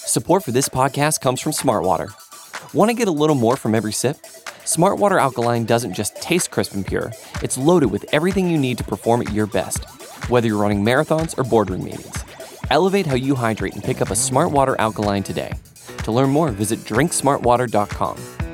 Support for this podcast comes from Smartwater. Want to get a little more from every sip? Smartwater Alkaline doesn't just taste crisp and pure, it's loaded with everything you need to perform at your best, whether you're running marathons or boardroom meetings. Elevate how you hydrate and pick up a Smartwater Alkaline today. To learn more, visit drinksmartwater.com.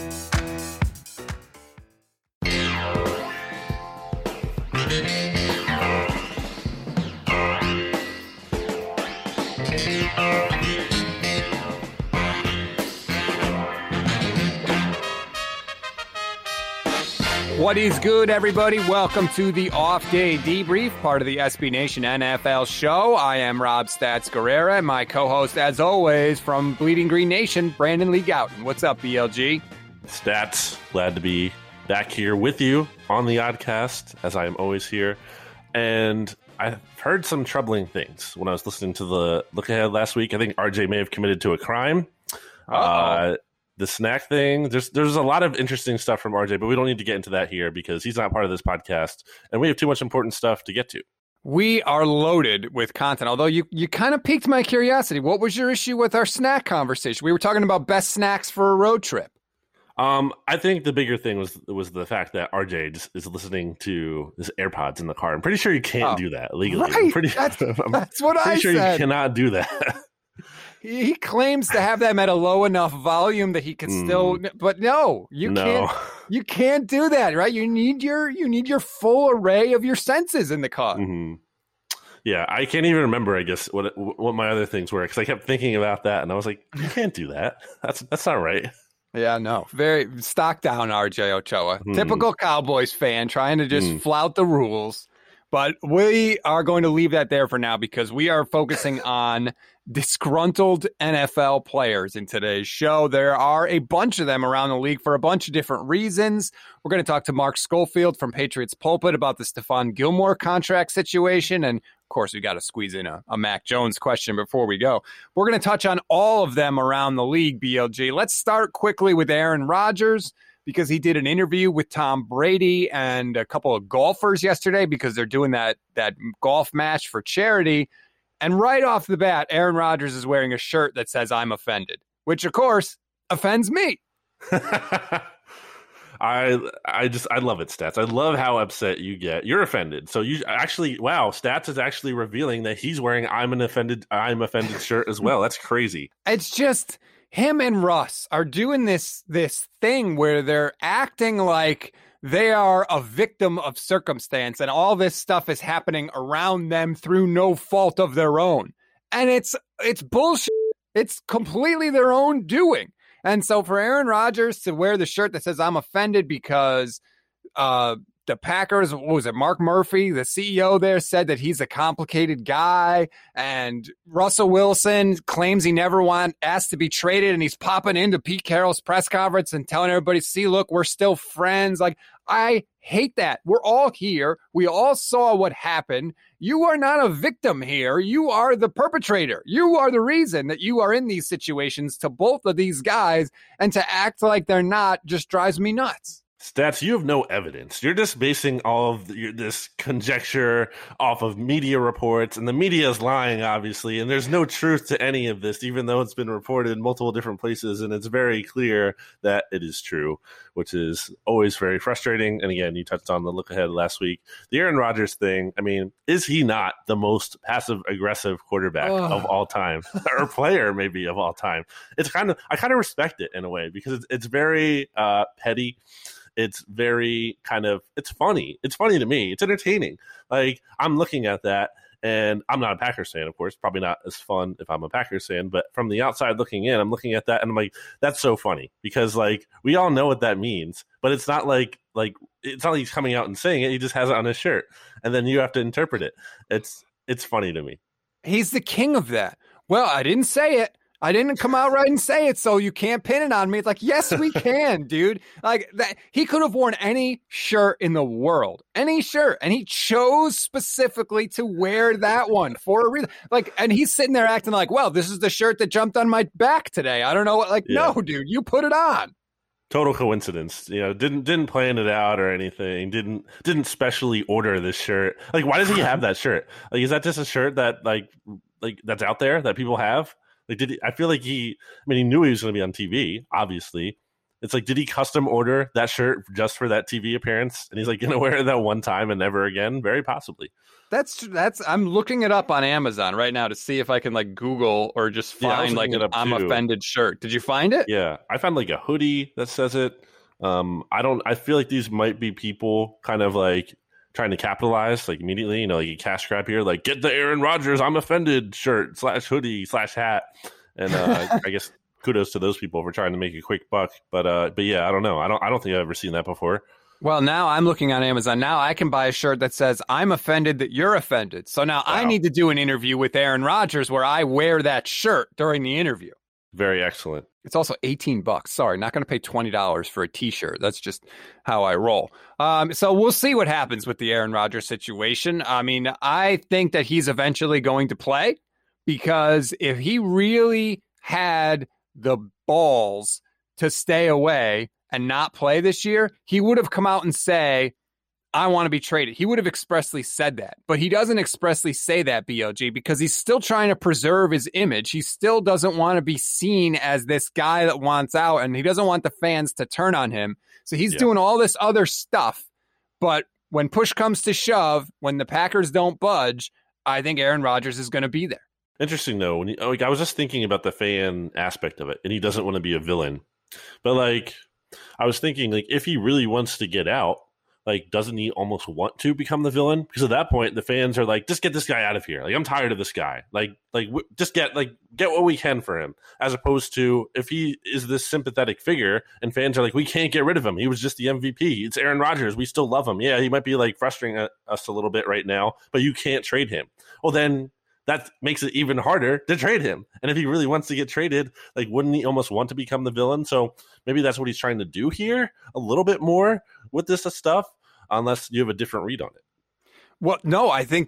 What is good, everybody? Welcome to the Off Day Debrief, part of the SB Nation NFL show. I am Rob Stats Guerrera, and my co-host, as always, from Bleeding Green Nation, Brandon Lee Gouton. What's up, BLG? Stats, glad to be back here with you on the Oddcast, as I am always here. And I heard some troubling things when I was listening to the look ahead last week. I think RJ may have committed to a crime. The snack thing, there's a lot of interesting stuff from RJ, but we don't need to get into that here because he's not part of this podcast, and we have too much important stuff to get to. We are loaded with content, although you kind of piqued my curiosity. What was your issue with our snack conversation? We were talking about best snacks for a road trip. I think the bigger thing was the fact that RJ just is listening to his AirPods in the car. I'm pretty sure you can't do that legally. Right. That's what I sure said. You cannot do that. He claims to have them at a low enough volume that he can still, but no, can't. You can't do that, right? You need your full array of your senses in the car. Mm-hmm. Yeah, I can't even remember, I guess, what my other things were, because I kept thinking about that, and I was like, you can't do that. That's not right. Yeah, no. Very stock down, RJ Ochoa. Typical Cowboys fan trying to just flout the rules. But we are going to leave that there for now because we are focusing on disgruntled NFL players in today's show. There are a bunch of them around the league for a bunch of different reasons. We're going to talk to Mark Schofield from Patriots Pulpit about the Stephon Gilmore contract situation. And, of course, we got to squeeze in a Mac Jones question before we go. We're going to touch on all of them around the league, BLG. Let's start quickly with Aaron Rodgers, because he did an interview with Tom Brady and a couple of golfers yesterday because they're doing that golf match for charity. And right off the bat, Aaron Rodgers is wearing a shirt that says, "I'm offended," which, of course, offends me. I love it, Stats. I love how upset you get. You're offended. So you actually, wow, Stats is actually revealing that he's wearing I'm offended shirt as well. That's crazy. It's just him and Russ are doing this thing where they're acting like they are a victim of circumstance and all this stuff is happening around them through no fault of their own. And it's bullshit. It's completely their own doing. And so for Aaron Rodgers to wear the shirt that says I'm offended because the Packers, what was it, Mark Murphy, the CEO there, said that he's a complicated guy, and Russell Wilson claims he never asked to be traded, and he's popping into Pete Carroll's press conference and telling everybody, see, look, we're still friends. Like, I hate that. We're all here. We all saw what happened. You are not a victim here. You are the perpetrator. You are the reason that you are in these situations to both of these guys, and to act like they're not just drives me nuts. Stats, you have no evidence. You're just basing all of this conjecture off of media reports, and the media is lying, obviously, and there's no truth to any of this, even though it's been reported in multiple different places, and it's very clear that it is true, which is always very frustrating. And again, you touched on the look ahead last week. The Aaron Rodgers thing, I mean, is he not the most passive-aggressive quarterback of all time, or player maybe of all time? I kind of respect it in a way, because it's very petty. It's very it's funny. It's funny to me. It's entertaining. Like, I'm looking at that, and I'm not a Packers fan, of course. Probably not as fun if I'm a Packers fan, but from the outside looking in, I'm looking at that, and I'm like, that's so funny. Because, like, we all know what that means, but it's not like it's not like he's coming out and saying it. He just has it on his shirt, and then you have to interpret it. It's funny to me. He's the king of that. Well, I didn't say it. I didn't come out right and say it, so you can't pin it on me. It's like, yes, we can, dude. Like, that, he could have worn any shirt in the world, any shirt, and he chose specifically to wear that one for a reason. Like, and he's sitting there acting like, well, this is the shirt that jumped on my back today. I don't know what. Like, no, dude, you put it on. Total coincidence, didn't plan it out or anything. Didn't specially order this shirt. Like, why does he have that shirt? Like, is that just a shirt that like that's out there that people have? Like, I feel like he knew he was going to be on TV, obviously. It's like, did he custom order that shirt just for that TV appearance? And he's like, going to wear it that one time and never again? Very possibly. That's I'm looking it up on Amazon right now to see if I can like Google or just find like an I'm offended shirt. Did you find it? Yeah, I found like a hoodie that says it. I feel like these might be people kind of like trying to capitalize like immediately, like a cash grab here, like get the Aaron Rodgers I'm offended shirt / hoodie / hat. And I guess kudos to those people for trying to make a quick buck. But yeah, I don't know. I don't think I've ever seen that before. Well, now I'm looking on Amazon. Now I can buy a shirt that says, I'm offended that you're offended. So now I need to do an interview with Aaron Rodgers where I wear that shirt during the interview. Very excellent. It's also $18. Sorry, not going to pay $20 for a T-shirt. That's just how I roll. So we'll see what happens with the Aaron Rodgers situation. I mean, I think that he's eventually going to play because if he really had the balls to stay away and not play this year, he would have come out and say, I want to be traded. He would have expressly said that, but he doesn't expressly say that, BLG, because he's still trying to preserve his image. He still doesn't want to be seen as this guy that wants out, and he doesn't want the fans to turn on him. So he's doing all this other stuff. But when push comes to shove, when the Packers don't budge, I think Aaron Rodgers is going to be there. Interesting, though. I was just thinking about the fan aspect of it, and he doesn't want to be a villain. But I was thinking, if he really wants to get out, doesn't he almost want to become the villain? Because at that point, the fans are like, just get this guy out of here. I'm tired of this guy. Just get what we can for him. As opposed to if he is this sympathetic figure and fans are like, we can't get rid of him. He was just the MVP. It's Aaron Rodgers. We still love him. Yeah, he might be frustrating us a little bit right now, but you can't trade him. Well, then that makes it even harder to trade him. And if he really wants to get traded, wouldn't he almost want to become the villain? So maybe that's what he's trying to do here a little bit more with this stuff, unless you have a different read on it. Well, no, I think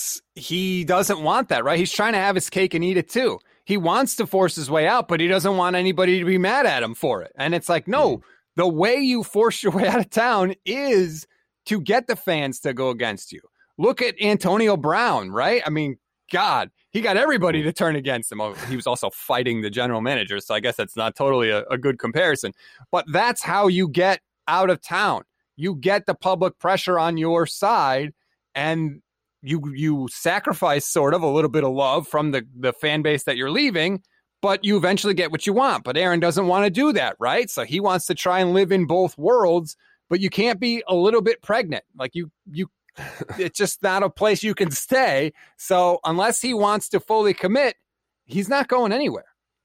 he doesn't want that, right? He's trying to have his cake and eat it too. He wants to force his way out, but he doesn't want anybody to be mad at him for it. And it's no, the way you force your way out of town is to get the fans to go against you. Look at Antonio Brown, right? I mean, God, he got everybody to turn against him. Oh, he was also fighting the general manager, so I guess that's not totally a good comparison. But that's how you get out of town. You get the public pressure on your side, and you sacrifice sort of a little bit of love from the fan base that you're leaving, but you eventually get what you want. But Aaron doesn't want to do that, right? So he wants to try and live in both worlds, but you can't be a little bit pregnant. You it's just not a place you can stay. So unless he wants to fully commit, he's not going anywhere.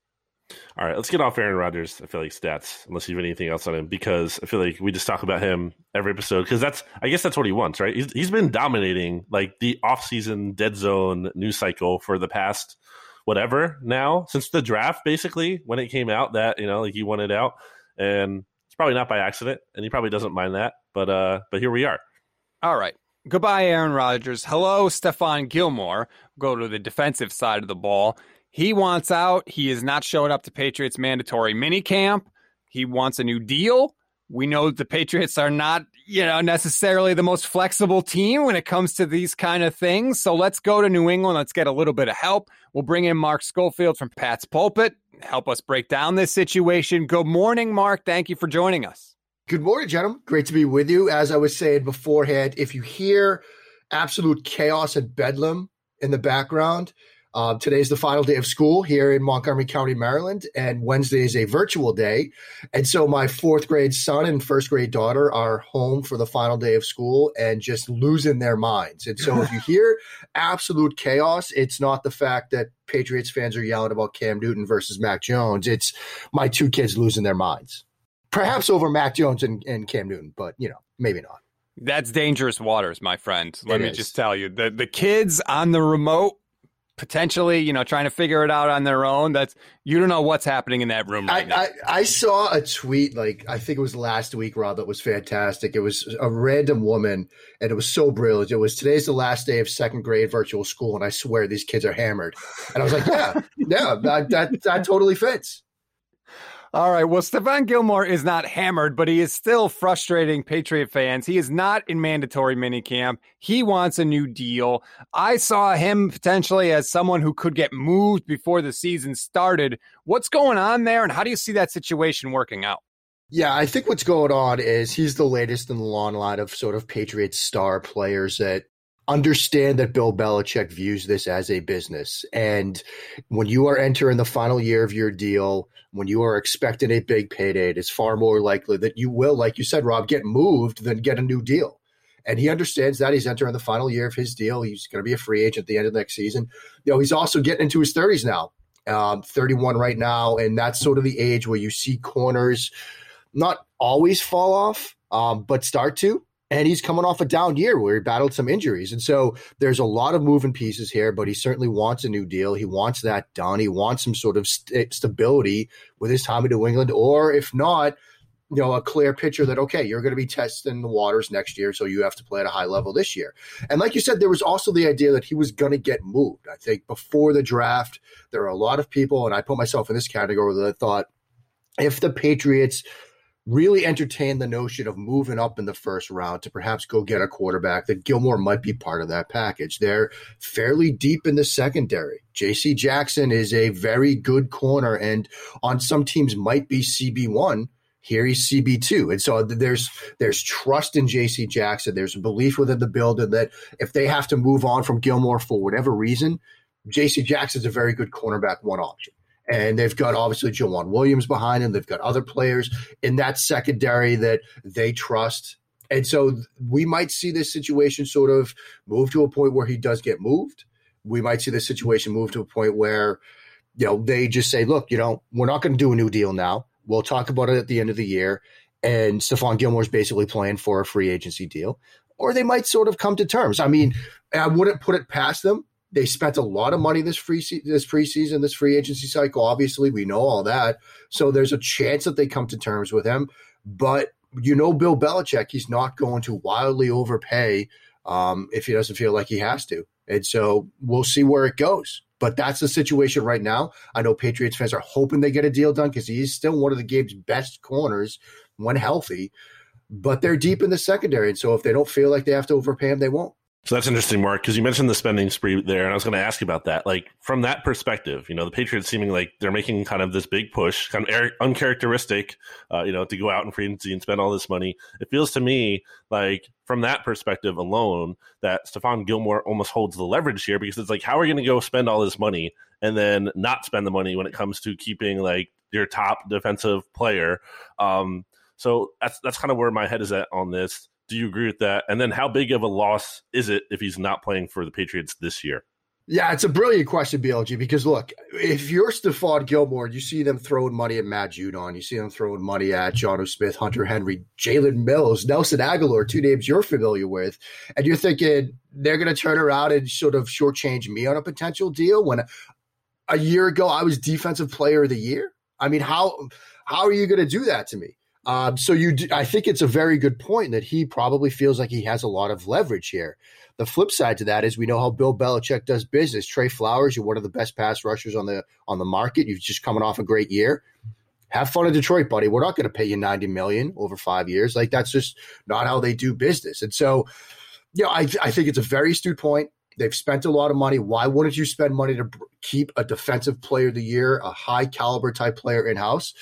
All right, let's get off Aaron Rodgers, I feel stats, unless you have anything else on him, because I feel we just talk about him every episode, because I guess that's what he wants, right? He's been dominating the offseason dead zone news cycle for the past whatever now, since the draft, basically, when it came out that, he wanted out. And it's probably not by accident, and he probably doesn't mind that, but here we are. All right. Goodbye, Aaron Rodgers. Hello, Stephon Gilmore. Go to the defensive side of the ball. He wants out. He is not showing up to Patriots mandatory minicamp. He wants a new deal. We know that the Patriots are not, necessarily the most flexible team when it comes to these kind of things. So let's go to New England. Let's get a little bit of help. We'll bring in Mark Schofield from Pat's Pulpit, help us break down this situation. Good morning, Mark. Thank you for joining us. Good morning, gentlemen. Great to be with you. As I was saying beforehand, if you hear absolute chaos at Bedlam in the background, today's the final day of school here in Montgomery County, Maryland, and Wednesday is a virtual day. And so my 4th grade son and 1st grade daughter are home for the final day of school and just losing their minds. And so if you hear absolute chaos, it's not the fact that Patriots fans are yelling about Cam Newton versus Mac Jones. It's my 2 kids losing their minds. Perhaps over Mac Jones and Cam Newton, but, maybe not. That's dangerous waters, my friend. Let me just tell you. The kids on the remote, potentially, trying to figure it out on their own, you don't know what's happening in that room right now. I saw a tweet, I think it was last week, Rob, that was fantastic. It was a random woman, and it was so brilliant. It was, today's the last day of 2nd grade virtual school, and I swear these kids are hammered. And I was like, yeah, that totally fits. All right. Well, Stephon Gilmore is not hammered, but he is still frustrating Patriot fans. He is not in mandatory minicamp. He wants a new deal. I saw him potentially as someone who could get moved before the season started. What's going on there, and how do you see that situation working out? Yeah, I think what's going on is he's the latest in the long line of sort of Patriots star players that understand that Bill Belichick views this as a business. And when you are entering the final year of your deal, when you are expecting a big payday, it is far more likely that you will, like you said, Rob, get moved than get a new deal. And he understands that. He's entering the final year of his deal. He's going to be a free agent at the end of next season. He's also getting into his 30s now, 31 right now. And that's sort of the age where you see corners not always fall off, but start to. And he's coming off a down year where he battled some injuries. And so there's a lot of moving pieces here, but he certainly wants a new deal. He wants that done. He wants some sort of stability with his time in New England, or if not, a clear picture that, okay, you're going to be testing the waters next year, so you have to play at a high level this year. And like you said, there was also the idea that he was going to get moved. I think before the draft, there are a lot of people, and I put myself in this category, that thought if the Patriots really entertained the notion of moving up in the first round to perhaps go get a quarterback, that Gilmore might be part of that package. They're fairly deep in the secondary. J.C. Jackson is a very good corner, and on some teams might be CB1. Here he's CB2. And so there's trust in J.C. Jackson. There's a belief within the building that if they have to move on from Gilmore for whatever reason, J.C. Jackson's a very good cornerback one option. And they've got obviously Jawan Williams behind him. They've got other players in that secondary that they trust. And so we might see this situation sort of move to a point where he does get moved. We might see this situation move to a point where, they just say, look, we're not going to do a new deal now. We'll talk about it at the end of the year. And Stephon Gilmore's basically playing for a free agency deal. Or they might sort of come to terms. I mean, I wouldn't put it past them. They spent a lot of money this preseason, this free agency cycle. Obviously, we know all that. So there's a chance that they come to terms with him. But Bill Belichick, he's not going to wildly overpay if he doesn't feel like he has to. And so we'll see where it goes. But that's the situation right now. I know Patriots fans are hoping they get a deal done because he's still one of the game's best corners when healthy. But they're deep in the secondary. And so if they don't feel like they have to overpay him, they won't. So that's interesting, Mark, because you mentioned the spending spree there, and I was going to ask you about that. Like, from that perspective, the Patriots seeming like they're making kind of this big push, kind of uncharacteristic, to go out in free agency and spend all this money. It feels to me like, from that perspective alone, that Stephon Gilmore almost holds the leverage here, because it's like, how are you going to go spend all this money and then not spend the money when it comes to keeping like your top defensive player? So that's kind of where my head is at on this. Do you agree with that? And then how big of a loss is it if he's not playing for the Patriots this year? Yeah, it's a brilliant question, BLG, because look, if you're Stephon Gilmore, you see them throwing money at Matt Judon, you see them throwing money at Jonnu Smith, Hunter Henry, Jalen Mills, Nelson Aguilar, two names you're familiar with, and you're thinking they're going to turn around and sort of shortchange me on a potential deal when a year ago I was Defensive Player of the Year? I mean, how are you going to do that to me? I think it's a very good point that he probably feels like he has a lot of leverage here. The flip side to that is we know how Bill Belichick does business. Trey Flowers, you're one of the best pass rushers on the market. You've just coming off a great year. Have fun in Detroit, buddy. We're not going to pay you $90 million over 5 years. Like, that's just not how they do business. And so, I think it's a very astute point. They've spent a lot of money. Why wouldn't you spend money to keep a Defensive Player of the Year, a high caliber type player in house?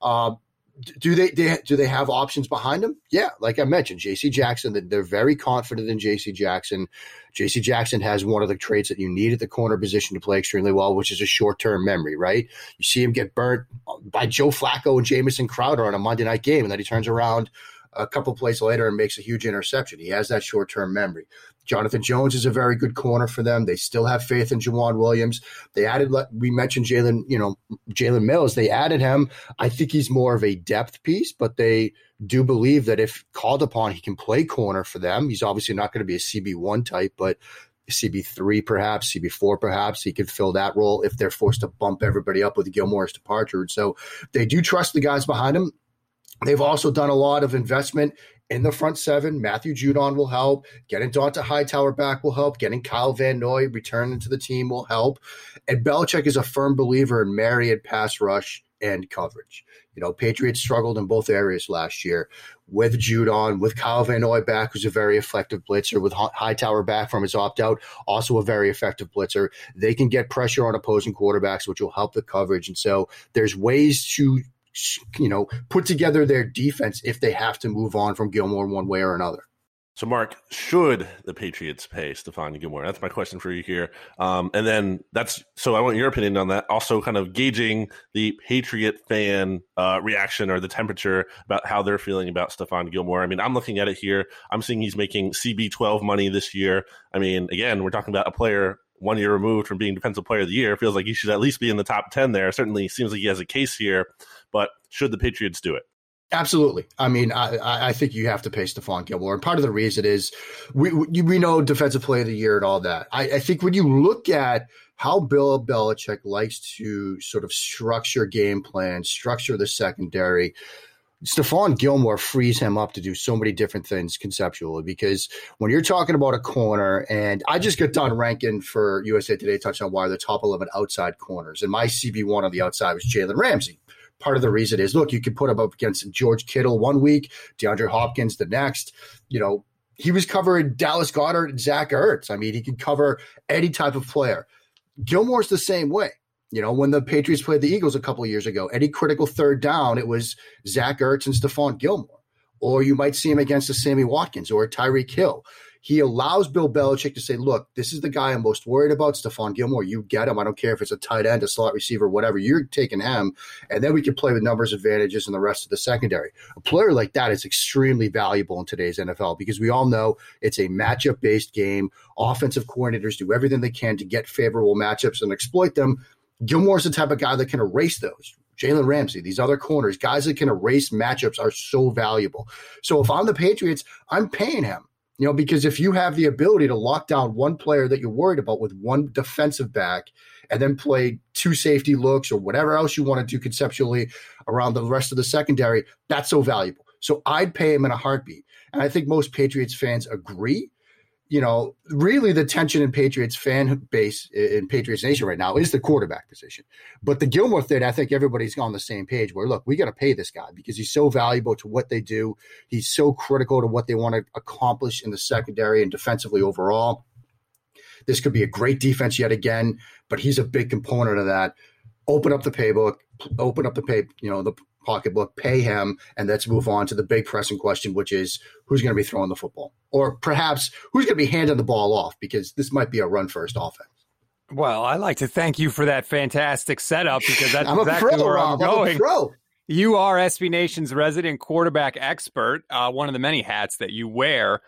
Do they have options behind him? Yeah, like I mentioned, J.C. Jackson, they're very confident in J.C. Jackson. J.C. Jackson has one of the traits that you need at the corner position to play extremely well, which is a short-term memory, right? You see him get burnt by Joe Flacco and Jamison Crowder on a Monday night game, and then he turns around a couple plays later and makes a huge interception. He has that short-term memory. Jonathan Jones is a very good corner for them. They still have faith in Jawan Williams. They added, we mentioned Jalen Mills. They added him. I think he's more of a depth piece, but they do believe that if called upon, he can play corner for them. He's obviously not going to be a CB1 type, but CB3 perhaps, CB4 perhaps. He could fill that role if they're forced to bump everybody up with Gilmore's departure. So they do trust the guys behind him. They've also done a lot of investment in the front seven, Matthew Judon will help. Getting Donta Hightower back will help. Getting Kyle Van Noy returning to the team will help. And Belichick is a firm believer in marrying pass rush and coverage. Patriots struggled in both areas last year with Judon, with Kyle Van Noy back, who's a very effective blitzer, with Hightower back from his opt-out, also a very effective blitzer. They can get pressure on opposing quarterbacks, which will help the coverage. And so there's ways to put together their defense if they have to move on from Gilmore one way or another. So, Mark, should the Patriots pay Stephon Gilmore? That's my question for you here. And then so I want your opinion on that. Also kind of gauging the Patriot fan reaction or the temperature about how they're feeling about Stephon Gilmore. I mean, I'm looking at it here. I'm seeing he's making CB12 money this year. I mean, again, we're talking about a player 1 year removed from being Defensive Player of the Year. Feels like he should at least be in the top 10 there. Certainly seems like he has a case here. But should the Patriots do it? Absolutely. I mean, I think you have to pay Stephon Gilmore. And part of the reason is we know Defensive Player of the Year and all that. I think when you look at how Bill Belichick likes to sort of structure game plans, structure the secondary, Stephon Gilmore frees him up to do so many different things conceptually, because when you're talking about a corner, and I just got done ranking for USA Today Touchdown Wire the top 11 outside corners, and my CB1 on the outside was Jalen Ramsey. Part of the reason is, look, you can put him up against George Kittle one week, DeAndre Hopkins the next. He was covering Dallas Goedert and Zach Ertz. I mean, he can cover any type of player. Gilmore's the same way. When the Patriots played the Eagles a couple of years ago, any critical third down, it was Zach Ertz and Stephon Gilmore. Or you might see him against a Sammy Watkins or a Tyreek Hill. He allows Bill Belichick to say, look, this is the guy I'm most worried about, Stephon Gilmore. You get him. I don't care if it's a tight end, a slot receiver, whatever. You're taking him. And then we can play with numbers advantages and the rest of the secondary. A player like that is extremely valuable in today's NFL because we all know it's a matchup-based game. Offensive coordinators do everything they can to get favorable matchups and exploit them. Gilmore's the type of guy that can erase those. Jalen Ramsey, these other corners, guys that can erase matchups are so valuable. So if I'm the Patriots, I'm paying him. Because if you have the ability to lock down one player that you're worried about with one defensive back and then play two safety looks or whatever else you want to do conceptually around the rest of the secondary, that's so valuable. So I'd pay him in a heartbeat. And I think most Patriots fans agree. Really the tension in Patriots fan base in Patriots Nation right now is the quarterback position. But the Gilmore thing, I think everybody's on the same page where, look, we got to pay this guy because he's so valuable to what they do. He's so critical to what they want to accomplish in the secondary and defensively overall. This could be a great defense yet again, but he's a big component of that. Open up the playbook, the pocketbook, pay him, and let's move on to the big pressing question, which is who's going to be throwing the football? Or perhaps who's going to be handing the ball off, because this might be a run-first offense. Well, I'd like to thank you for that fantastic setup, because that's I'm exactly a pro, where Rob. I'm going. I'm a pro. You are SB Nation's resident quarterback expert, one of the many hats that you wear.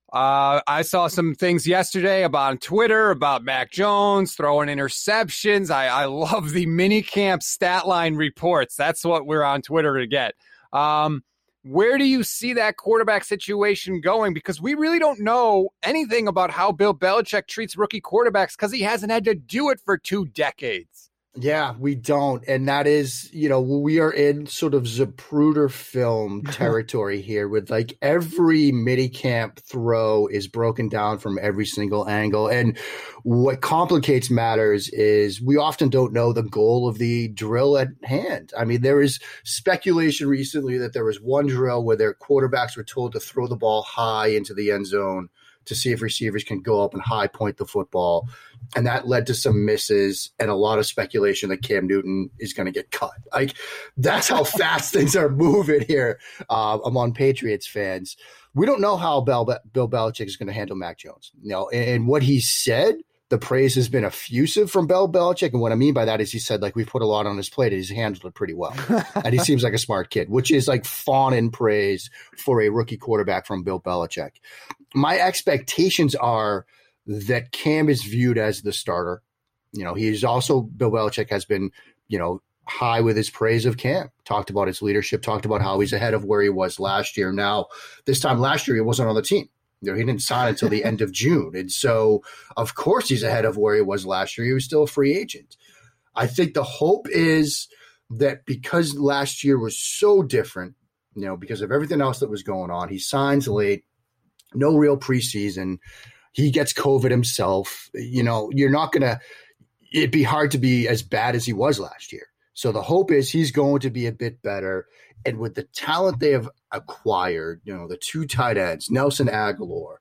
I saw some things yesterday on Twitter about Mac Jones throwing interceptions. I love the minicamp stat line reports. That's what we're on Twitter to get. Where do you see that quarterback situation going? Because we really don't know anything about how Bill Belichick treats rookie quarterbacks because he hasn't had to do it for 2 decades. Yeah, we don't. And that is, we are in sort of Zapruder film territory here with like every minicamp throw is broken down from every single angle. And what complicates matters is we often don't know the goal of the drill at hand. I mean, there is speculation recently that there was one drill where their quarterbacks were told to throw the ball high into the end zone to see if receivers can go up and high point the football. And that led to some misses and a lot of speculation that Cam Newton is going to get cut. Like, that's how fast things are moving here among Patriots fans. We don't know how Bill Belichick is going to handle Mac Jones. And what he said, the praise has been effusive from Bill Belichick. And what I mean by that is he said, like, we've put a lot on his plate and he's handled it pretty well. And he seems like a smart kid, which is like fawning praise for a rookie quarterback from Bill Belichick. My expectations are that Cam is viewed as the starter. He's also, Bill Belichick has been, high with his praise of Cam, talked about his leadership, talked about how he's ahead of where he was last year. Now, this time last year, he wasn't on the team. He didn't sign until the end of June. And so, of course, he's ahead of where he was last year. He was still a free agent. I think the hope is that because last year was so different, because of everything else that was going on. He signs late, no real preseason. He gets COVID himself. You're not going to – it'd be hard to be as bad as he was last year. So the hope is he's going to be a bit better. And with the talent they have acquired, the 2 tight ends, Nelson Aguilar,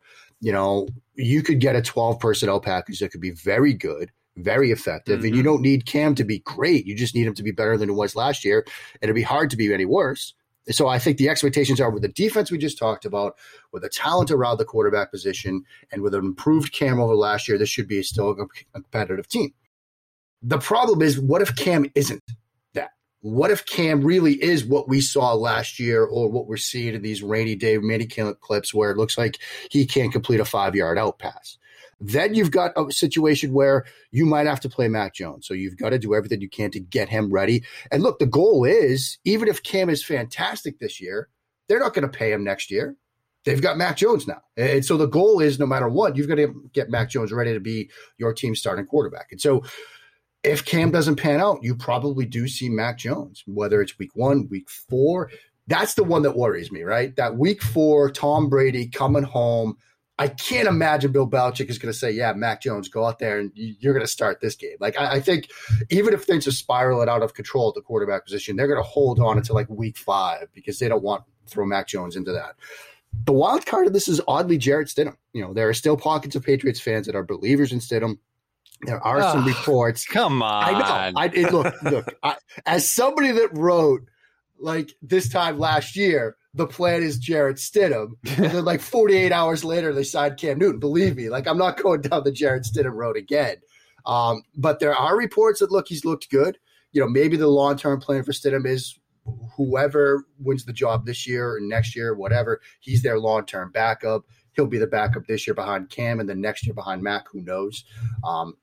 you could get a 12 personnel package that could be very good, very effective. Mm-hmm. And you don't need Cam to be great. You just need him to be better than he was last year. And it'd be hard to be any worse. So I think the expectations are with the defense we just talked about, with the talent around the quarterback position, and with an improved Cam over last year, this should be still a competitive team. The problem is, what if Cam isn't that? What if Cam really is what we saw last year, or what we're seeing in these rainy day minicamp clips where it looks like he can't complete a 5-yard out pass? Then you've got a situation where you might have to play Mac Jones. So you've got to do everything you can to get him ready. And look, the goal is, even if Cam is fantastic this year, they're not going to pay him next year. They've got Mac Jones now. And so the goal is, no matter what, you've got to get Mac Jones ready to be your team's starting quarterback. And so if Cam doesn't pan out, you probably do see Mac Jones, whether it's week 1, week 4. That's the one that worries me, right? That week 4, Tom Brady coming home. I can't imagine Bill Belichick is going to say, yeah, Mac Jones, go out there and you're going to start this game. Like, I think even if things are spiraling out of control at the quarterback position, they're going to hold on until like week 5 because they don't want to throw Mac Jones into that. The wild card of this is oddly Jarrett Stidham. There are still pockets of Patriots fans that are believers in Stidham. There are some reports. Come on. I know. Look, as somebody that wrote like this time last year, the plan is Jarrett Stidham. And then like 48 hours later, they signed Cam Newton. Believe me, like I'm not going down the Jarrett Stidham road again. But there are reports that, look, he's looked good. Maybe the long-term plan for Stidham is whoever wins the job this year or next year, whatever, he's their long-term backup. He'll be the backup this year behind Cam and then next year behind Mac. Who knows? I'm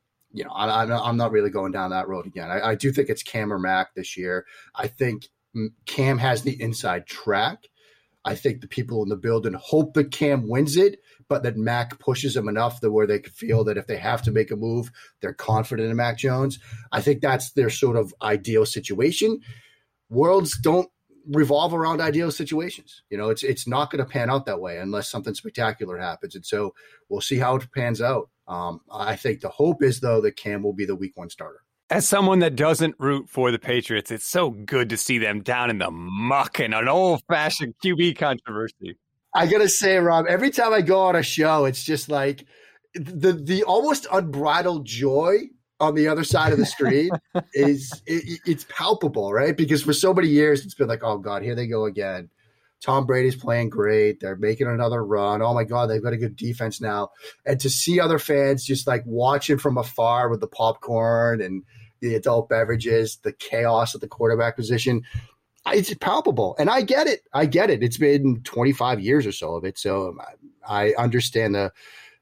not really going down that road again. I do think it's Cam or Mac this year. I think Cam has the inside track. I think the people in the building hope that Cam wins it, but that Mac pushes him enough that where they could feel that if they have to make a move, they're confident in Mac Jones. I think that's their sort of ideal situation. Worlds don't revolve around ideal situations. It's not going to pan out that way unless something spectacular happens. And so we'll see how it pans out. I think the hope is, though, that Cam will be the week 1 starter. As someone that doesn't root for the Patriots, it's so good to see them down in the muck in an old-fashioned QB controversy. I got to say, Rob, every time I go on a show, it's just like the almost unbridled joy on the other side of the street it's palpable, right? Because for so many years, it's been like, oh, God, here they go again. Tom Brady's playing great. They're making another run. Oh, my God, they've got a good defense now. And to see other fans just like watching from afar with the popcorn and the adult beverages, the chaos at the quarterback position, it's palpable. And I get it. It's been 25 years or so of it. So I understand the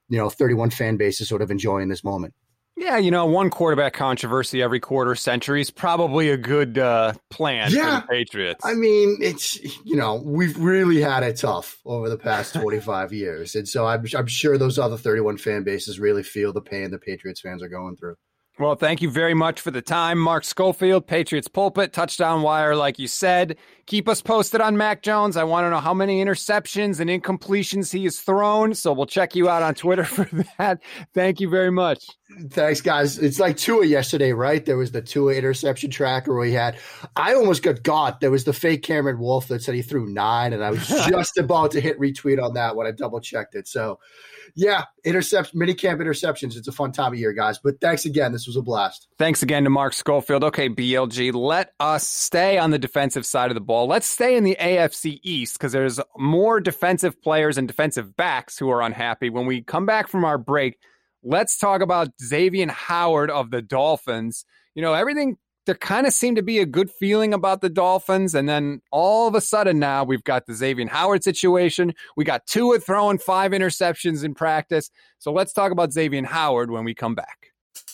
31 fan base is sort of enjoying this moment. Yeah, one quarterback controversy every quarter century is probably a good plan for the Patriots. I mean, it's, we've really had it tough over the past 25 years. And so I'm sure those other 31 fan bases really feel the pain the Patriots fans are going through. Well, thank you very much for the time, Mark Schofield, Patriots Pulpit, Touchdown Wire, like you said. Keep us posted on Mac Jones. I want to know how many interceptions and incompletions he has thrown, so we'll check you out on Twitter for that. Thank you very much. Thanks, guys. It's like Tua yesterday, right? There was the Tua interception tracker where he had – I almost got. There was the fake Cameron Wolf that said he threw 9, and I was just about to hit retweet on that when I double-checked it. So, yeah, minicamp interceptions. It's a fun time of year, guys. But thanks again. This was a blast. Thanks again to Mark Schofield. Okay, BLG, let us stay on the defensive side of the ball. Let's stay in the AFC East because there's more defensive players and defensive backs who are unhappy. When we come back from our break, let's talk about Xavier Howard of the Dolphins. Everything, there kind of seemed to be a good feeling about the Dolphins. And then all of a sudden now we've got the Xavier Howard situation. We got Tua throwing 5 interceptions in practice. So let's talk about Xavier Howard when we come back.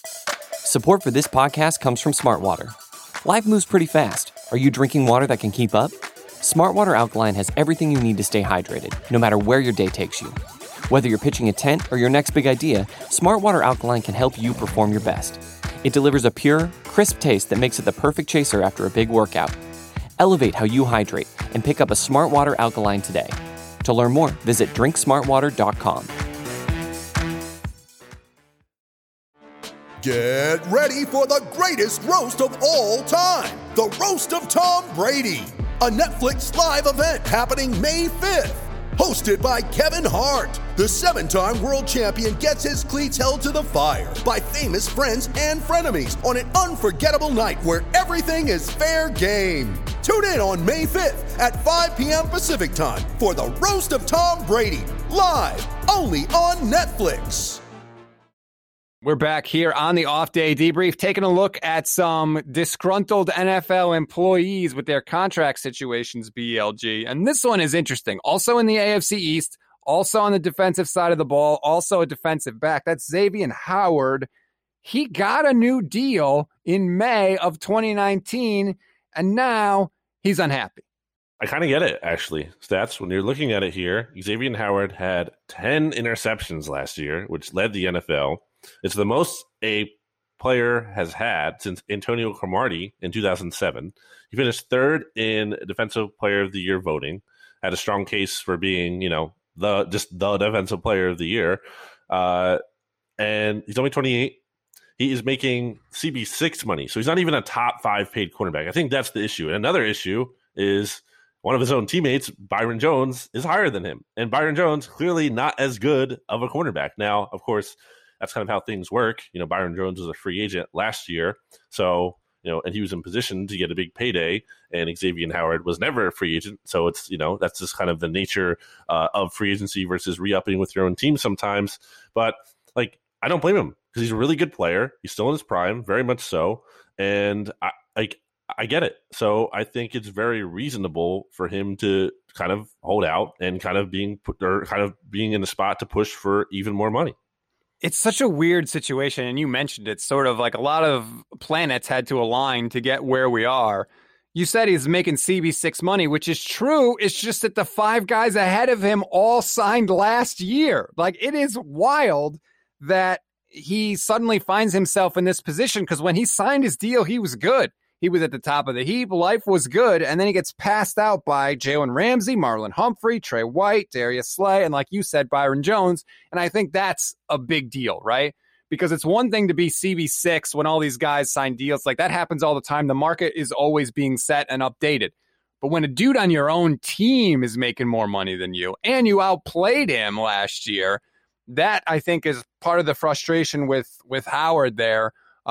Support for this podcast comes from Smart Water. Life moves pretty fast. Are you drinking water that can keep up? Smart Water Alkaline has everything you need to stay hydrated, no matter where your day takes you. Whether you're pitching a tent or your next big idea, Smart Water Alkaline can help you perform your best. It delivers a pure, crisp taste that makes it the perfect chaser after a big workout. Elevate how you hydrate and pick up a Smart Water alkaline today. To learn more, visit drinksmartwater.com. Get ready for the greatest roast of all time, the Roast of Tom Brady, a Netflix live event happening May 5th. Hosted by Kevin Hart, the 7-time world champion gets his cleats held to the fire by famous friends and frenemies on an unforgettable night where everything is fair game. Tune in on May 5th at 5 p.m. Pacific time for the Roast of Tom Brady, live only on Netflix. We're back here on the off-day debrief, taking a look at some disgruntled NFL employees with their contract situations, BLG. And this one is interesting. Also in the AFC East, also on the defensive side of the ball, also a defensive back. That's Xavier Howard. He got a new deal in May of 2019, and now he's unhappy. I kind of get it, actually. Stats, when you're looking at it here, Xavier Howard had 10 interceptions last year, which led the NFL. It's the most a player has had since Antonio Cromartie in 2007. He finished third in Defensive Player of the Year voting, had a strong case for being, the Defensive Player of the Year. And he's only 28. He is making CB6 money, so he's not even a top 5 paid cornerback. I think that's the issue. And another issue is one of his own teammates, Byron Jones, is higher than him. And Byron Jones, clearly not as good of a cornerback. Now, of course, that's kind of how things work. Byron Jones was a free agent last year. So, and he was in position to get a big payday, and Xavier Howard was never a free agent. So it's, that's just kind of the nature of free agency versus re-upping with your own team sometimes. But I don't blame him because he's a really good player. He's still in his prime, very much so. And I get it. So I think it's very reasonable for him to kind of hold out and kind of being in a spot to push for even more money. It's such a weird situation, and you mentioned it, sort of like a lot of planets had to align to get where we are. You said he's making CB6 money, which is true. It's just that the 5 guys ahead of him all signed last year. It is wild that he suddenly finds himself in this position, because when he signed his deal, he was good. He was at the top of the heap. Life was good. And then he gets passed out by Jalen Ramsey, Marlon Humphrey, Trey White, Darius Slay, and like you said, Byron Jones. And I think that's a big deal, right? Because it's one thing to be CB6 when all these guys sign deals. That happens all the time. The market is always being set and updated. But when a dude on your own team is making more money than you and you outplayed him last year, that I think is part of the frustration with Howard there.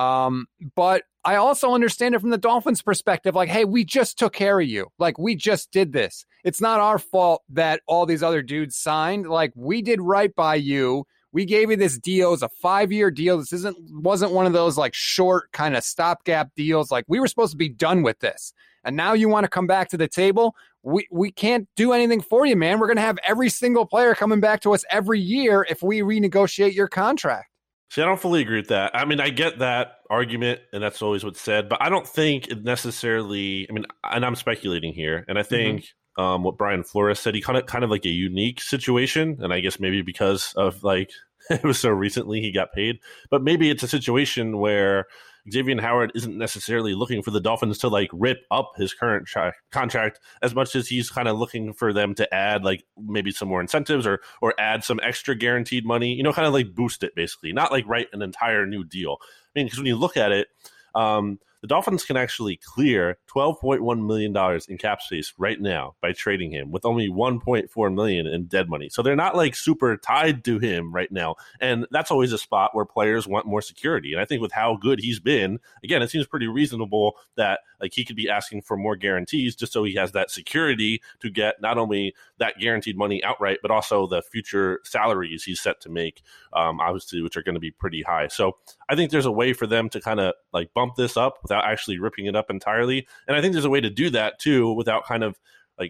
But I also understand it from the Dolphins' perspective. Hey, we just took care of you. We just did this. It's not our fault that all these other dudes signed. We did right by you. We gave you this deal. It's a 5-year deal. This wasn't one of those short kind of stopgap deals. We were supposed to be done with this. And now you want to come back to the table? We can't do anything for you, man. We're going to have every single player coming back to us every year if we renegotiate your contract. See, I don't fully agree with that. I mean, I get that argument, and that's always what's said, but I don't think it necessarily, and I'm speculating here, and I think what Brian Flores said, he kind of a unique situation, and I guess maybe because of it was so recently he got paid, but maybe it's a situation where Xavier Howard isn't necessarily looking for the Dolphins to rip up his current contract as much as he's kind of looking for them to add maybe some more incentives or add some extra guaranteed money, kind of boost it basically, not write an entire new deal. I mean, because when you look at it, the Dolphins can actually clear $12.1 million in cap space right now by trading him with only $1.4 million in dead money. So they're not super tied to him right now. And that's always a spot where players want more security. And I think with how good he's been, again, it seems pretty reasonable that he could be asking for more guarantees just so he has that security to get not only that guaranteed money outright, but also the future salaries he's set to make, obviously, which are going to be pretty high. So I think there's a way for them to kind of bump this up without actually ripping it up entirely. And I think there's a way to do that too without kind of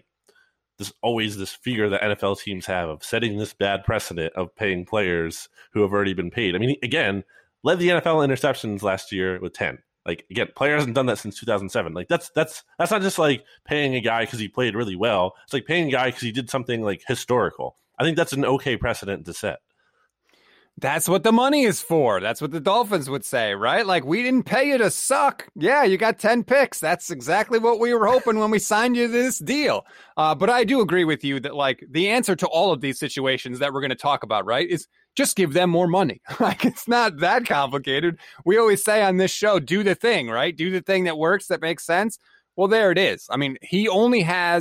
this fear that NFL teams have of setting this bad precedent of paying players who have already been paid. I mean, again, led the NFL in interceptions last year with 10. Again, player hasn't done that since 2007. That's not just paying a guy because he played really well. It's paying a guy because he did something historical. I think that's an okay precedent to set. That's what the money is for. That's what the Dolphins would say, right? Like, we didn't pay you to suck. Yeah, you got 10 picks. That's exactly what we were hoping when we signed you to this deal. But I do agree with you that, like, the answer to all of these situations that we're going to talk about, right, is just give them more money. Like, it's not that complicated. We always say on this show, do the thing, right? Do the thing that works, that makes sense. Well, there it is. I mean, he only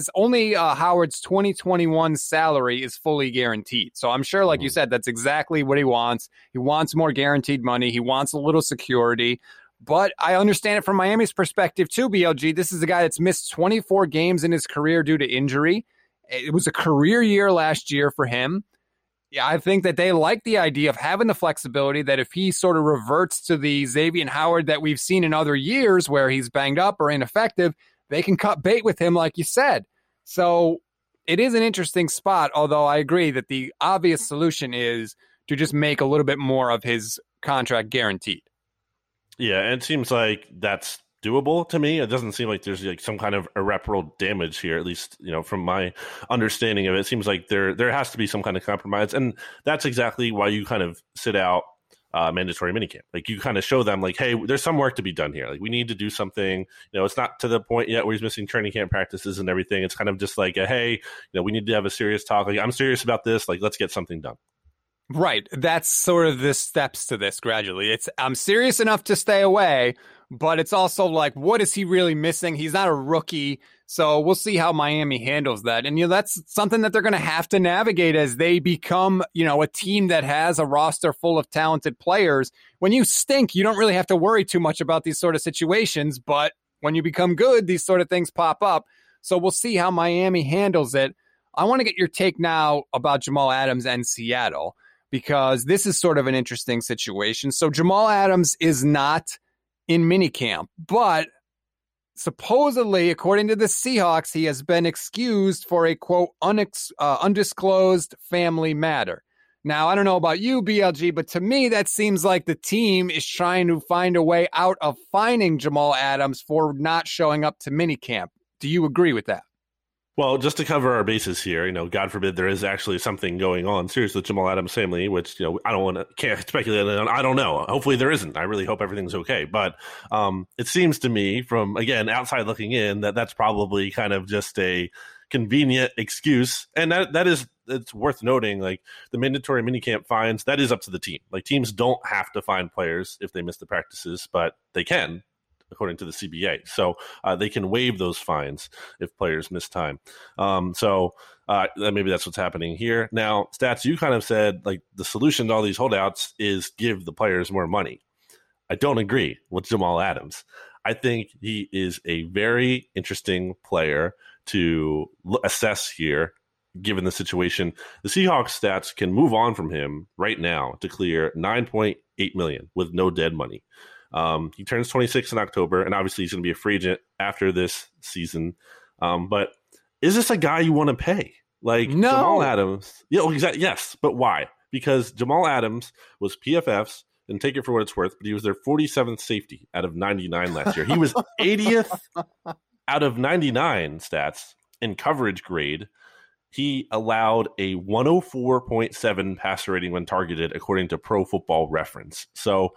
Howard's 2021 salary is fully guaranteed. So I'm sure, like you said, that's exactly what he wants. He wants more guaranteed money. He wants a little security. But I understand it from Miami's perspective too, BLG. This is a guy that's missed 24 games in his career due to injury. It was a career year last year for him. Yeah, I think that they like the idea of having the flexibility that if he sort of reverts to the Xavier Howard that we've seen in other years where he's banged up or ineffective, they can cut bait with him, like you said. So it is an interesting spot, although I agree that the obvious solution is to just make a little bit more of his contract guaranteed. Yeah, and it seems like that's doable to me. It doesn't seem like there's like some kind of irreparable damage here, at least, you know, from my understanding of it. It seems like there has to be some kind of compromise, and that's exactly why you kind of sit out mandatory minicamp. Like, you kind of show them, like, hey, there's some work to be done here. Like, we need to do something. You know, it's not to the point yet where he's missing training camp practices and everything. It's kind of just like hey, you know, we need to have a serious talk. Like, I'm serious about this. Like, let's get something done. Right. That's sort of the steps to this gradually. I'm serious enough to stay away, but it's also like, what is he really missing? He's not a rookie. So we'll see how Miami handles that. And, you know, that's something that they're going to have to navigate as they become, you know, a team that has a roster full of talented players. When you stink, you don't really have to worry too much about these sort of situations. But when you become good, these sort of things pop up. So we'll see how Miami handles it. I want to get your take now about Jamal Adams and Seattle, because this is sort of an interesting situation. So Jamal Adams is not in minicamp, but supposedly, according to the Seahawks, he has been excused for a, quote, undisclosed family matter. Now, I don't know about you, BLG, but to me, that seems like the team is trying to find a way out of fining Jamal Adams for not showing up to minicamp. Do you agree with that? Well, just to cover our bases here, you know, God forbid there is actually something going on seriously with Jamal Adams' family, which, you know, can't speculate on. I don't know. Hopefully there isn't. I really hope everything's okay. But it seems to me from, again, outside looking in, that's probably kind of just a convenient excuse. And it's worth noting, like, the mandatory minicamp fines, that is up to the team. Like, teams don't have to fine players if they miss the practices, but they can, according to the CBA. So they can waive those fines if players miss time. So maybe that's what's happening here. Now, Stats, you kind of said, like, the solution to all these holdouts is give the players more money. I don't agree with Jamal Adams. I think he is a very interesting player to assess here, given the situation. The Seahawks Stats can move on from him right now to clear $9.8 million with no dead money. He turns 26 in October, and obviously he's going to be a free agent after this season. But is this a guy you want to pay? Like, no. Jamal Adams. Yeah, exactly. Yes, but why? Because Jamal Adams was PFF's, and take it for what it's worth, but he was their 47th safety out of 99 last year. He was 80th out of 99 Stats in coverage grade. He allowed a 104.7 passer rating when targeted, according to Pro Football Reference. So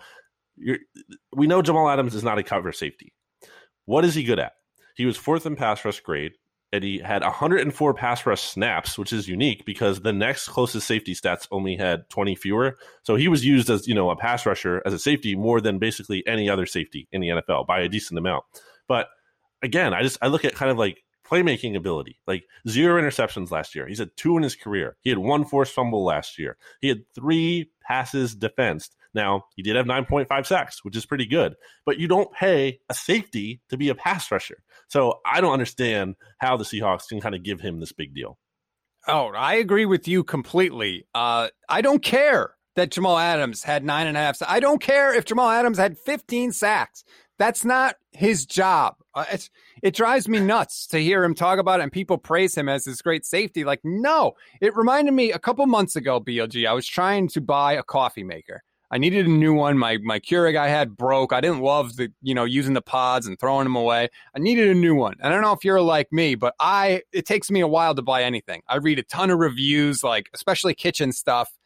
we know Jamal Adams is not a cover safety. What is he good at? He was 4th in pass rush grade, and he had 104 pass rush snaps, which is unique because the next closest safety Stats only had 20 fewer. So he was used as, you know, a pass rusher as a safety more than basically any other safety in the NFL by a decent amount. But again, I look at kind of like playmaking ability, like 0 interceptions last year. He's had 2 in his career. He had 1 forced fumble last year. He had 3 passes defensed. Now, he did have 9.5 sacks, which is pretty good, but you don't pay a safety to be a pass rusher. So I don't understand how the Seahawks can kind of give him this big deal. Oh, I agree with you completely. I don't care that Jamal Adams had 9.5 sacks. I don't care if Jamal Adams had 15 sacks. That's not his job. It drives me nuts to hear him talk about it and people praise him as this great safety. Like, no, it reminded me a couple months ago, BLG, I was trying to buy a coffee maker. I needed a new one. My Keurig I had broke. I didn't love using the pods and throwing them away. I needed a new one. I don't know if you're like me, but it takes me a while to buy anything. I read a ton of reviews, like especially kitchen stuff.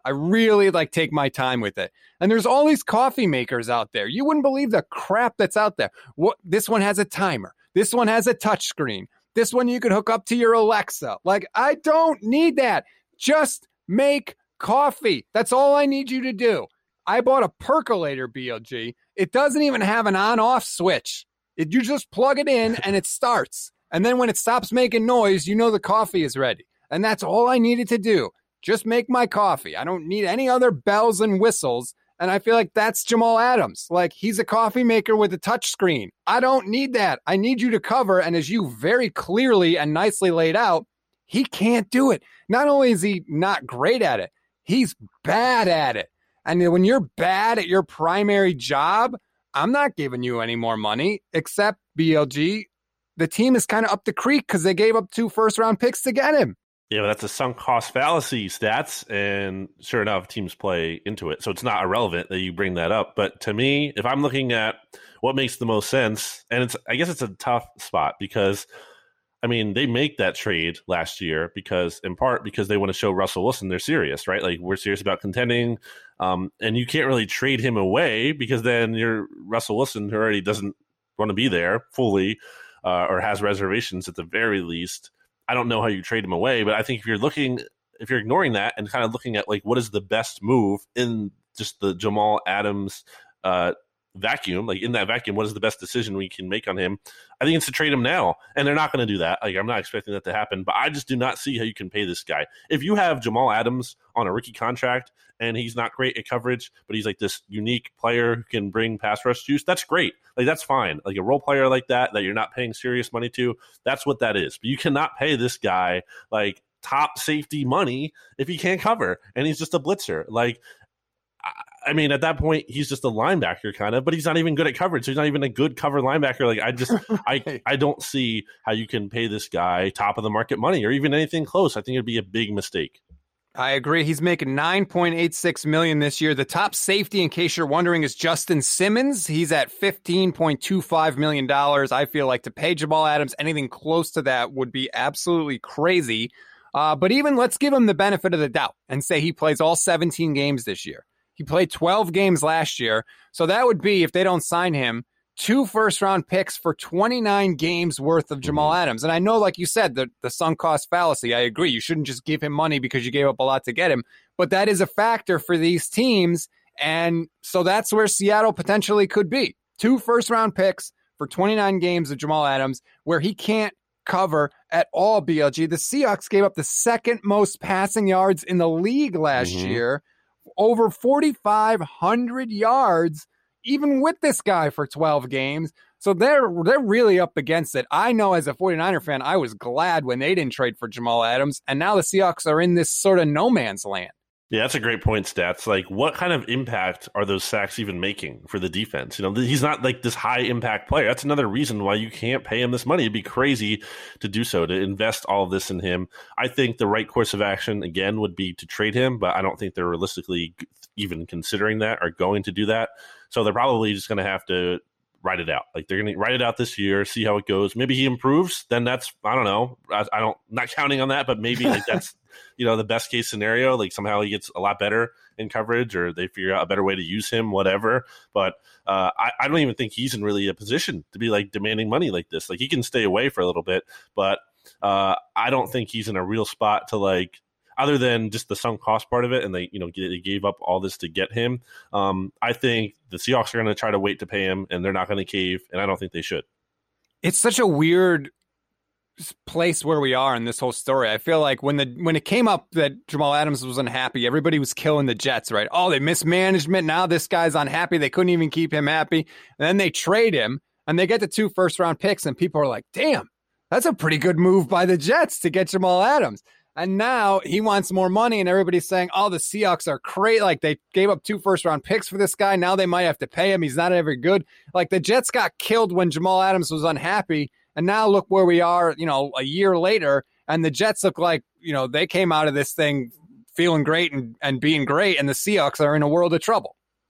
I really take my time with it. And there's all these coffee makers out there. You wouldn't believe the crap that's out there. This one has a timer. This one has a touch screen. This one you could hook up to your Alexa. I don't need that. Just make coffee. That's all I need you to do. I bought a percolator, BLG. It doesn't even have an on-off switch. You just plug it in and it starts. And then when it stops making noise, you know the coffee is ready. And that's all I needed to do. Just make my coffee. I don't need any other bells and whistles. And I feel like that's Jamal Adams. He's a coffee maker with a touch screen. I don't need that. I need you to cover. And as you very clearly and nicely laid out, he can't do it. Not only is he not great at it, he's bad at it. And when you're bad at your primary job, I'm not giving you any more money, except BLG. The team is kind of up the creek because they gave up 2 first-round picks to get him. Yeah, but that's a sunk cost fallacy stats, and sure enough, teams play into it. So it's not irrelevant that you bring that up. But to me, if I'm looking at what makes the most sense, and I guess it's a tough spot because, they make that trade last year in part because they want to show Russell Wilson they're serious, right? We're serious about contending, and you can't really trade him away because then you're Russell Wilson who already doesn't want to be there fully or has reservations at the very least. I don't know how you trade him away, but I think if you're ignoring that and kind of looking at what is the best move in just the Jamal Adams vacuum, in that vacuum, what is the best decision we can make on him? I think it's to trade him now, and they're not going to do that. I'm not expecting that to happen, but I just do not see how you can pay this guy. If you have Jamal Adams on a rookie contract and he's not great at coverage, but he's this unique player who can bring pass rush juice, that's great. That's fine. A role player like that you're not paying serious money to, that's what that is. But you cannot pay this guy top safety money if he can't cover and he's just a blitzer. At that point, he's just a linebacker kind of, but he's not even good at coverage. So he's not even a good cover linebacker. I don't see how you can pay this guy top of the market money or even anything close. I think it'd be a big mistake. I agree. He's making $9.86 million this year. The top safety, in case you're wondering, is Justin Simmons. He's at $15.25 million. I feel like to pay Jamal Adams anything close to that would be absolutely crazy. But even let's give him the benefit of the doubt and say he plays all 17 games this year. He played 12 games last year. So that would be, if they don't sign him, 2 first-round picks for 29 games worth of Jamal Adams. And I know, like you said, the sunk cost fallacy, I agree. You shouldn't just give him money because you gave up a lot to get him. But that is a factor for these teams. And so that's where Seattle potentially could be. 2 first-round picks for 29 games of Jamal Adams where he can't cover at all, BLG. The Seahawks gave up the second most passing yards in the league last year, over 4,500 yards, even with this guy for 12 games. So they're really up against it. I know as a 49er fan, I was glad when they didn't trade for Jamal Adams, and now the Seahawks are in this sort of no man's land. Yeah, that's a great point, Stats. What kind of impact are those sacks even making for the defense? He's not this high impact player. That's another reason why you can't pay him this money. It'd be crazy to do so, to invest all of this in him. I think the right course of action, again, would be to trade him, but I don't think they're realistically even considering that or going to do that. So they're probably just going to have to ride it out. They're going to ride it out this year, see how it goes. Maybe he improves, then that's, I don't know. Not counting on that, but maybe that's, the best case scenario. Somehow he gets a lot better in coverage or they figure out a better way to use him, whatever. But I don't even think he's in really a position to be demanding money like this. He can stay away for a little bit, but I don't think he's in a real spot to other than just the sunk cost part of it, and they gave up all this to get him. I think the Seahawks are going to try to wait to pay him, and they're not going to cave, and I don't think they should. It's such a weird place where we are in this whole story. I feel like when it came up that Jamal Adams was unhappy, everybody was killing the Jets, right? Oh, they mismanagement. Now this guy's unhappy. They couldn't even keep him happy. And then they trade him, and they get the 2 first-round picks, and people are like, damn, that's a pretty good move by the Jets to get Jamal Adams. And now he wants more money, and everybody's saying, oh, the Seahawks are crazy. They gave up 2 first-round picks for this guy. Now they might have to pay him. He's not ever good. The Jets got killed when Jamal Adams was unhappy. And now look where we are, a year later, and the Jets look like, they came out of this thing feeling great and being great, and the Seahawks are in a world of trouble.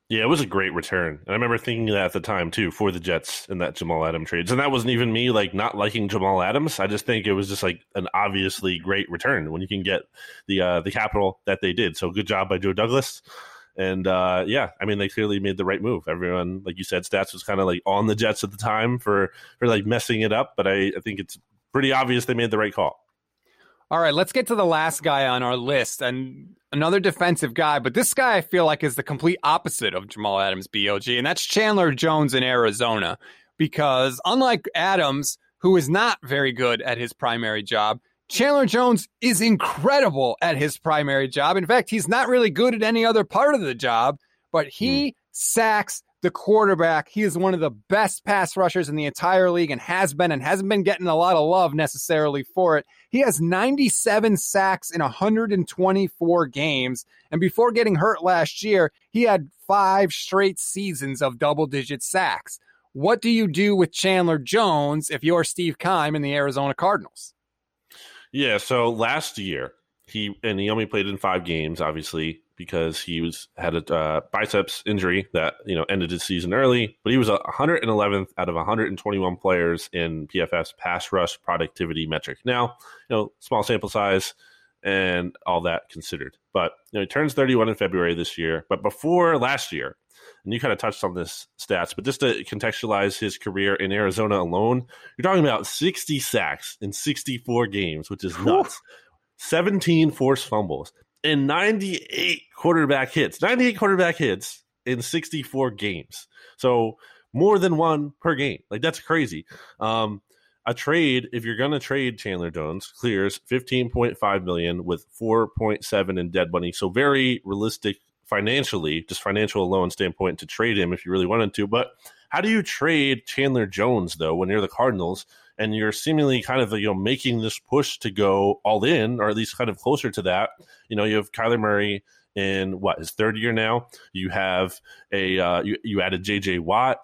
Yeah, it was a great return. And I remember thinking that at the time, too, for the Jets in that Jamal Adams trades. And that wasn't even me, like, not liking Jamal Adams. I just think it was just, like, an obviously great return when you can get the capital that they did. So good job by Joe Douglas. And, yeah, I mean, they clearly made the right move. Everyone, like you said, Stats was kind of, like, on the Jets at the time for like, messing it up. But I think it's pretty obvious they made the right call. All right, let's get to the last guy on our list, and another defensive guy, but this guy I feel like is the complete opposite of Jamal Adams, BOG, and that's Chandler Jones in Arizona, because unlike Adams, who is not very good at his primary job, Chandler Jones is incredible at his primary job. In fact, he's not really good at any other part of the job, but he sacks the quarterback. He is one of the best pass rushers in the entire league and hasn't been getting a lot of love necessarily for it. He has 97 sacks in 124 games. And before getting hurt last year, he had 5 straight seasons of double-digit sacks. What do you do with Chandler Jones if you're Steve Keim and the Arizona Cardinals? Yeah, so last year, he only played in 5 games, obviously, because he had a biceps injury that ended his season early. But he was 111th out of 121 players in PFF's pass rush productivity metric. Now, small sample size and all that considered. But he turns 31 in February this year. But before last year, and you kind of touched on this stats, but just to contextualize his career in Arizona alone, you're talking about 60 sacks in 64 games, which is nuts. 17 forced fumbles. And 98 quarterback hits in 64 games. So more than one per game. Like, that's crazy. A trade, if you're going to trade Chandler Jones, clears $15.5 million with $4.7 in dead money. So very realistic financially, just financial alone standpoint to trade him if you really wanted to. But how do you trade Chandler Jones, though, when you're the Cardinals and you're seemingly kind of making this push to go all in, or at least kind of closer to that? You have Kyler Murray in his 3rd year now. You have you added JJ Watt.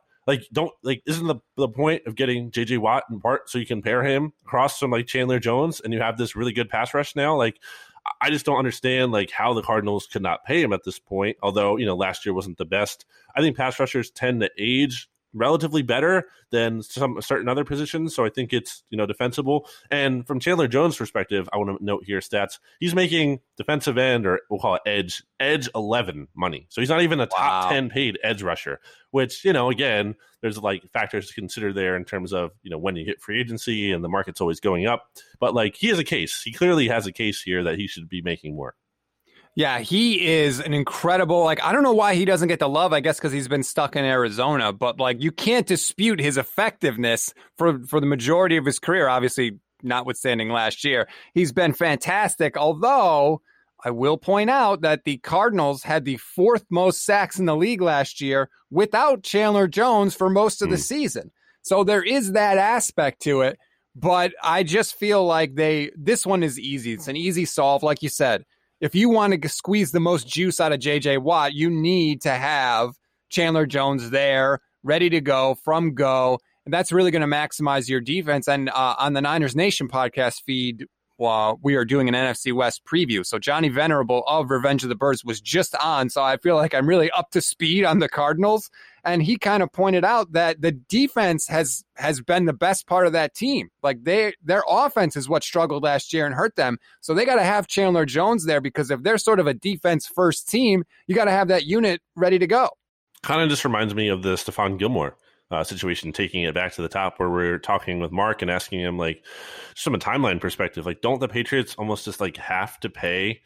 Isn't the point of getting JJ Watt in part so you can pair him across from Chandler Jones and you have this really good pass rush now? I just don't understand how the Cardinals could not pay him at this point. Although last year wasn't the best. I think pass rushers tend to age relatively better than some certain other positions, so I think it's defensible. And from Chandler Jones' perspective, I want to note here stats. He's making defensive end, or we'll call it edge 11 money. So he's not even a top 10 paid edge rusher, which again, there's factors to consider there in terms of when you hit free agency and the market's always going up. But he has a case. He clearly has a case here that he should be making more. Yeah, he is an incredible, I don't know why he doesn't get the love, I guess because he's been stuck in Arizona, but you can't dispute his effectiveness for the majority of his career, obviously notwithstanding last year. He's been fantastic, although I will point out that the Cardinals had the 4th most sacks in the league last year without Chandler Jones for most of the season. So there is that aspect to it, but I just feel like this one is easy. It's an easy solve, like you said. If you want to squeeze the most juice out of J.J. Watt, you need to have Chandler Jones there, ready to go, from go. And that's really going to maximize your defense. And on the Niners Nation podcast feed, we are doing an NFC West preview. So Johnny Venerable of Revenge of the Birds was just on. So I feel like I'm really up to speed on the Cardinals. And he kind of pointed out that the defense has been the best part of that team. Their offense is what struggled last year and hurt them. So they got to have Chandler Jones there, because if they're sort of a defense first team, you got to have that unit ready to go. Kind of just reminds me of the Stephon Gilmore situation, taking it back to the top, where we're talking with Mark and asking him, just from a timeline perspective, don't the Patriots almost just have to pay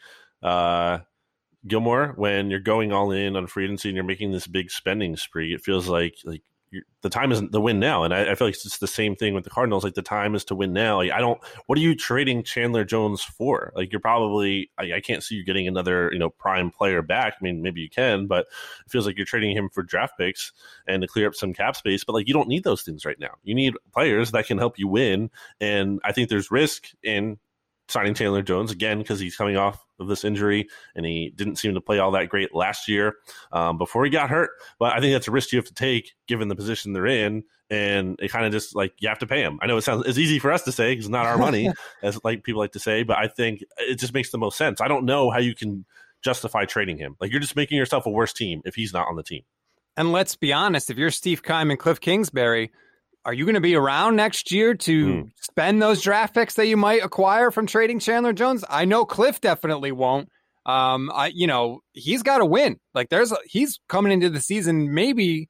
Gilmore when you're going all in on free agency and you're making this big spending spree? It feels like the time isn't the win now. And I feel like it's the same thing with the Cardinals. The time is to win now. What are you trading Chandler Jones for? You're probably, I can't see you getting another, prime player back. I mean, maybe you can, but it feels like you're trading him for draft picks and to clear up some cap space. But you don't need those things right now. You need players that can help you win. And I think there's risk in signing Chandler Jones again, because he's coming off of this injury and he didn't seem to play all that great last year before he got hurt. But I think that's a risk you have to take given the position they're in. And it kind of just you have to pay him. I know it's easy for us to say because it's not our money, as people like to say, but I think it just makes the most sense. I don't know how you can justify trading him. Like, you're just making yourself a worse team if he's not on the team. And let's be honest, if you're Steve Keim and Cliff Kingsbury, are you going to be around next year to spend those draft picks that you might acquire from trading Chandler Jones? I know Cliff definitely won't. He's got to win. Like, he's coming into the season. Maybe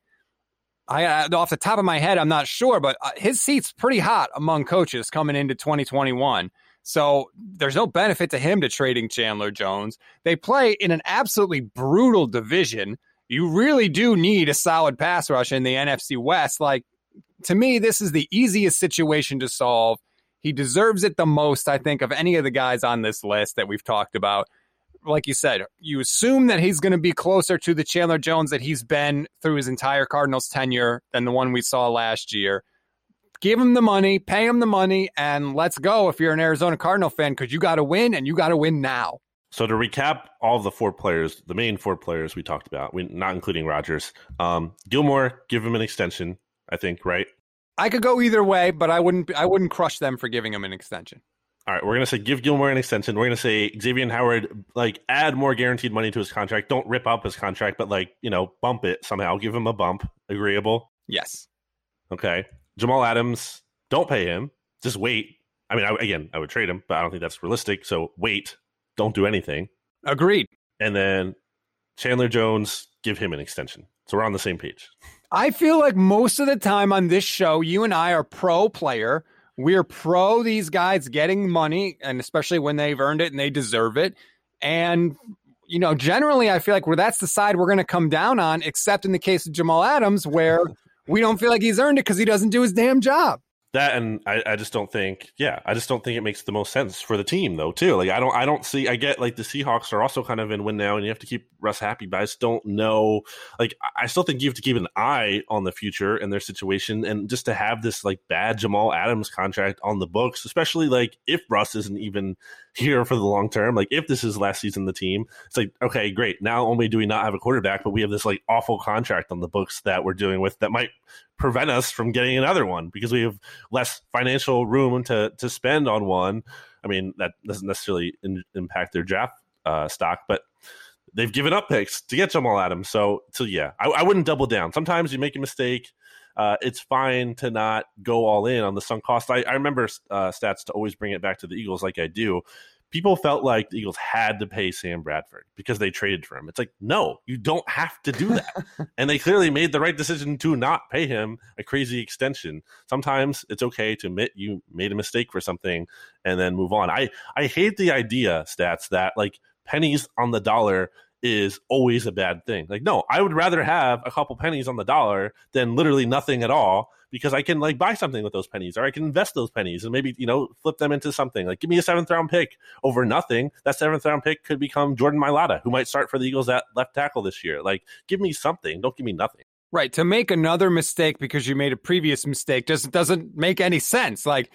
off the top of my head, I'm not sure, but his seat's pretty hot among coaches coming into 2021. So there's no benefit to him to trading Chandler Jones. They play in an absolutely brutal division. You really do need a solid pass rush in the NFC West. Like, to me, this is the easiest situation to solve. He deserves it the most, I think, of any of the guys on this list that we've talked about. Like you said, you assume that he's going to be closer to the Chandler Jones that he's been through his entire Cardinals tenure than the one we saw last year. Give him the money, pay him the money, and let's go if you're an Arizona Cardinal fan, because you got to win, and you got to win now. So to recap all of the 4 players, the main 4 players we talked about, not including Rodgers, Gilmore, give him an extension, I think, right? I could go either way, but I wouldn't crush them for giving him an extension. All right, we're going to say give Gilmore an extension. We're going to say Xavier Howard, like, add more guaranteed money to his contract. Don't rip up his contract, but, like, bump it somehow. Give him a bump. Agreeable? Yes. Okay. Jamal Adams, don't pay him. Just wait. I mean, I would trade him, but I don't think that's realistic. So wait. Don't do anything. Agreed. And then Chandler Jones, give him an extension. So we're on the same page. I feel like most of the time on this show, you and I are pro player. We're pro these guys getting money, and especially when they've earned it and they deserve it. And, generally I feel like that's the side we're going to come down on, except in the case of Jamal Adams, where we don't feel like he's earned it because he doesn't do his damn job. That, and I just don't think, I just don't think it makes the most sense for the team, though, too. Like, I get, like, the Seahawks are also kind of in win now, and you have to keep Russ happy, but I just don't know. Like, I still think you have to keep an eye on the future and their situation, and just to have this, like, bad Jamal Adams contract on the books, especially, like, if Russ isn't even here for the long term, like, if this is last season of the team, it's like, okay, great. Not only do we not have a quarterback, but we have this, like, awful contract on the books that we're dealing with that might prevent us from getting another one because we have less financial room to spend on one. I mean, that doesn't necessarily impact their draft stock, but they've given up picks to get Jamal Adams. So yeah, I wouldn't double down. Sometimes you make a mistake. It's fine to not go all in on the sunk cost. I remember stats to always bring it back to the Eagles like I do. People felt like the Eagles had to pay Sam Bradford because they traded for him. It's like, no, you don't have to do that. And they clearly made the right decision to not pay him a crazy extension. Sometimes it's okay to admit you made a mistake for something and then move on. I hate the idea, Stats, that, like, pennies on the dollar is always a bad thing. Like, no, I would rather have a couple pennies on the dollar than literally nothing at all, because I can, like, buy something with those pennies, or I can invest those pennies and maybe, flip them into something. Like, give me a 7th round pick over nothing. That 7th round pick could become Jordan Mailata, who might start for the Eagles at left tackle this year. Like, give me something. Don't give me nothing. Right. To make another mistake because you made a previous mistake just doesn't make any sense. Like,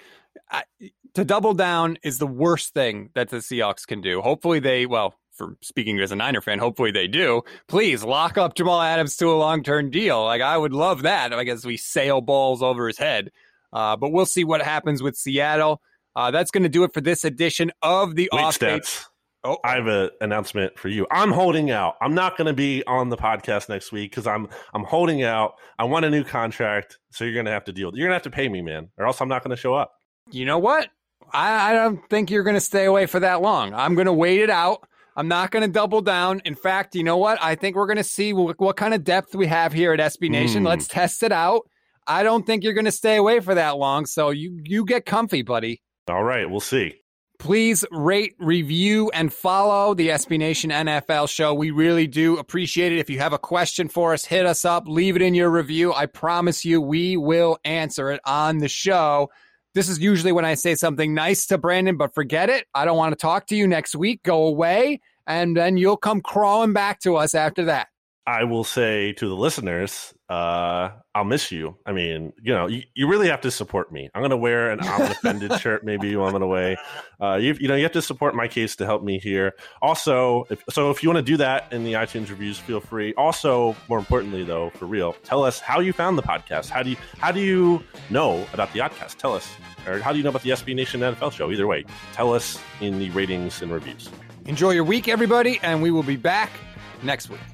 to double down is the worst thing that the Seahawks can do. Hopefully for speaking as a Niner fan, hopefully they do. Please lock up Jamal Adams to a long-term deal. Like, I would love that. I guess we sail balls over his head. But we'll see what happens with Seattle. That's going to do it for this edition of the Off-Page. Oh, I have an announcement for you. I'm holding out. I'm not going to be on the podcast next week because I'm holding out. I want a new contract, so you're going to have to deal with it. You're going to have to pay me, man, or else I'm not going to show up. You know what? I don't think you're going to stay away for that long. I'm going to wait it out. I'm not going to double down. In fact, you know what? I think we're going to see what kind of depth we have here at SB Nation. Let's test it out. I don't think you're going to stay away for that long, so you get comfy, buddy. All right, we'll see. Please rate, review, and follow the SB Nation NFL show. We really do appreciate it. If you have a question for us, hit us up. Leave it in your review. I promise you we will answer it on the show. This is usually when I say something nice to Brandon, but forget it. I don't want to talk to you next week. Go away, and then you'll come crawling back to us after that. I will say to the listeners, I'll miss you. I mean, you really have to support me. I'm going to wear an I'm offended shirt maybe while I'm away. You have to support my case to help me here. Also, if you want to do that in the iTunes reviews, feel free. Also, more importantly, though, for real, tell us how you found the podcast. How do you know about the Oddcast? Tell us. Or how do you know about the SB Nation NFL show? Either way, tell us in the ratings and reviews. Enjoy your week, everybody, and we will be back next week.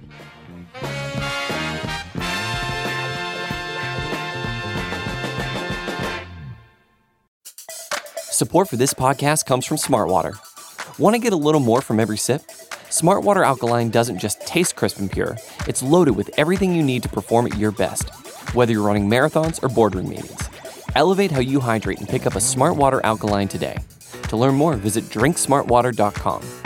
Support for this podcast comes from Smartwater. Want to get a little more from every sip? Smartwater Alkaline doesn't just taste crisp and pure, it's loaded with everything you need to perform at your best, whether you're running marathons or boardroom meetings. Elevate how you hydrate and pick up a Smartwater Alkaline today. To learn more, visit drinksmartwater.com.